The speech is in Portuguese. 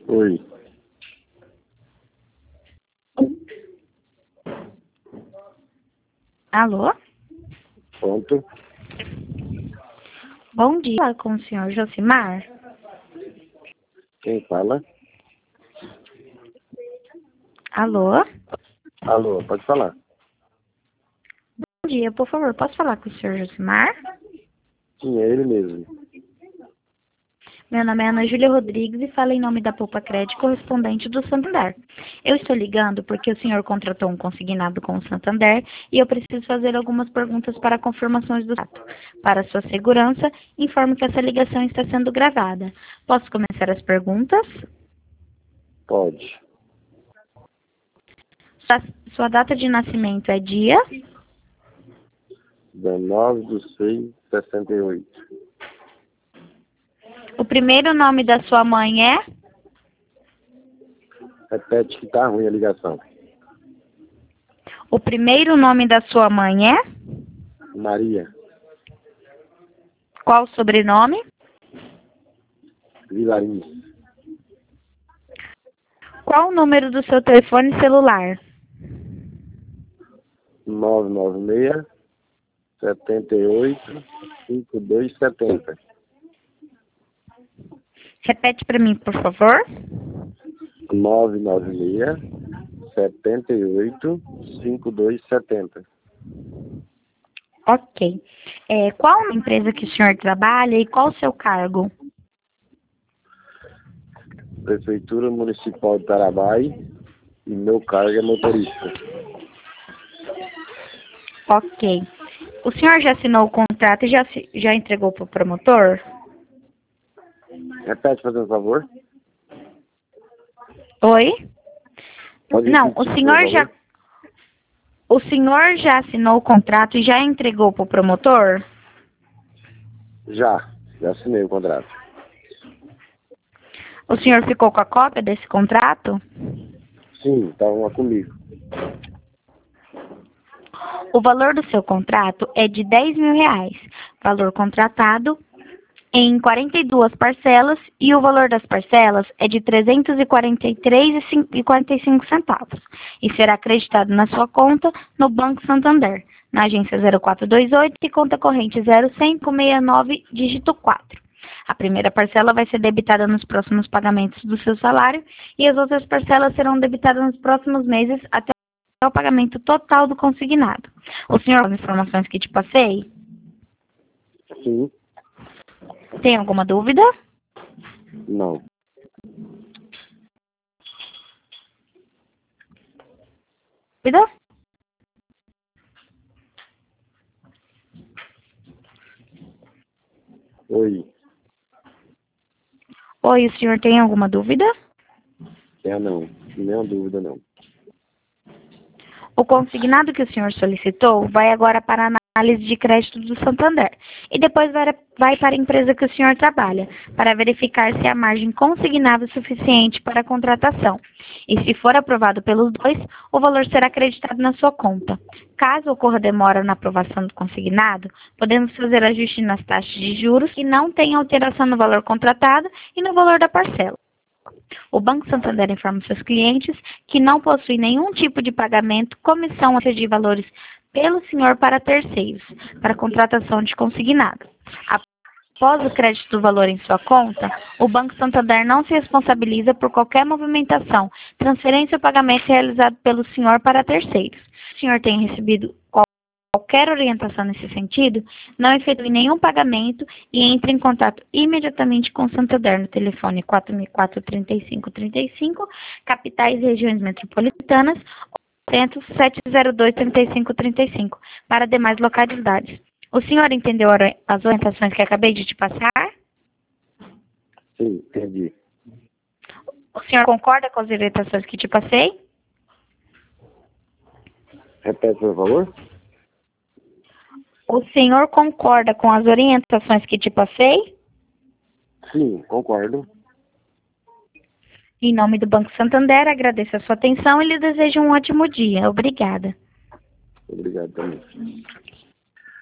Oi. Alô? Pronto. Bom dia, com o senhor Josimar. Quem fala? Alô? Alô, pode falar. Bom dia, por favor, posso falar com o senhor Josimar? Sim, é ele mesmo. Meu nome é Ana Júlia Rodrigues e falo em nome da Poupa Crédito correspondente do Santander. Eu estou ligando porque o senhor contratou um consignado com o Santander e eu preciso fazer algumas perguntas para confirmações do fato. Para sua segurança, informo que essa ligação está sendo gravada. Posso começar as perguntas? Pode. Sua data de nascimento é dia? 19/6/68. O primeiro nome da sua mãe é? Repete que tá ruim a ligação. O primeiro nome da sua mãe é? Maria. Qual o sobrenome? Vilarins. Qual o número do seu telefone celular? 996 78 5270. Repete para mim, por favor. 996 78 5270. Ok. Qual a empresa que o senhor trabalha e qual o seu cargo? Prefeitura Municipal de Tarabai e meu cargo é motorista. Ok. O senhor já assinou o contrato e já entregou para o promotor? Repete, fazendo favor. Oi? Pode Não, repetir, por favor. O senhor já assinou o contrato e já entregou para o promotor? Já assinei o contrato. O senhor ficou com a cópia desse contrato? Sim, tá uma comigo. O valor do seu contrato é de R$ 10.000, valor contratado em 42 parcelas e o valor das parcelas é de R$ 343,45 e será acreditado na sua conta no Banco Santander, na agência 0428 e conta corrente 05569, dígito 4. A primeira parcela vai ser debitada nos próximos pagamentos do seu salário e as outras parcelas serão debitadas nos próximos meses até o pagamento total do consignado. O senhor, as informações que te passei, Sim. tem alguma dúvida? Não. Dúvida? Oi. Oi, o senhor tem alguma dúvida? Não. Nenhuma dúvida, não. O consignado que o senhor solicitou vai agora para a análise de crédito do Santander e depois vai para a empresa que o senhor trabalha, para verificar se há margem consignável suficiente para a contratação. E se for aprovado pelos dois, o valor será acreditado na sua conta. Caso ocorra demora na aprovação do consignado, podemos fazer ajuste nas taxas de juros que não tenha alteração no valor contratado e no valor da parcela. O Banco Santander informa seus clientes que não possui nenhum tipo de pagamento, comissão ou de valores pelo senhor para terceiros, para contratação de consignado. Após o crédito do valor em sua conta, o Banco Santander não se responsabiliza por qualquer movimentação, transferência ou pagamento realizado pelo senhor para terceiros. Se o senhor tem recebido qualquer orientação nesse sentido, não efetue nenhum pagamento e entre em contato imediatamente com o Santander no telefone 4004-3535, capitais e regiões metropolitanas, ou 702-3535, para demais localidades. O senhor entendeu as orientações que acabei de te passar? Sim, entendi. O senhor concorda com as orientações que te passei? Repete, por favor. O senhor concorda com as orientações que te passei? Sim, concordo. Em nome do Banco Santander, agradeço a sua atenção e lhe desejo um ótimo dia. Obrigada. Obrigado também.